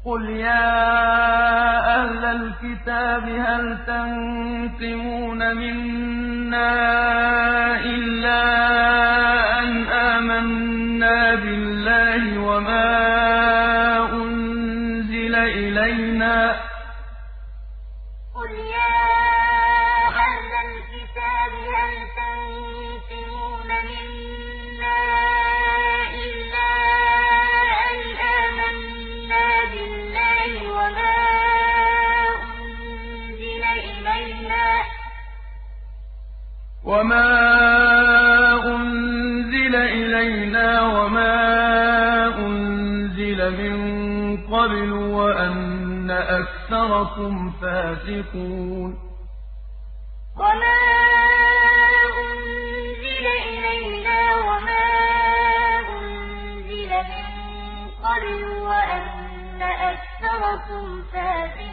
قُلْ يَا أَهْلَ الْكِتَابِ هَلْ تَنقِمُونَ مِنَّا إِلَّا أَنْ آمَنَّا بِاللَّهِ وَمَا أُنزِلَ إِلَيْنَا وَمَا أُنزِلَ مِن قَبْلُ وَأَنَّ أَكْثَرَكُمْ فَاسِقُونَ وَمَا أُنزِلَ إِلَيْنَا وَمَا أُنزِلَ مِن قَبْلُ وَأَنَّ أَكْثَرَكُمْ فَاسِقُونَ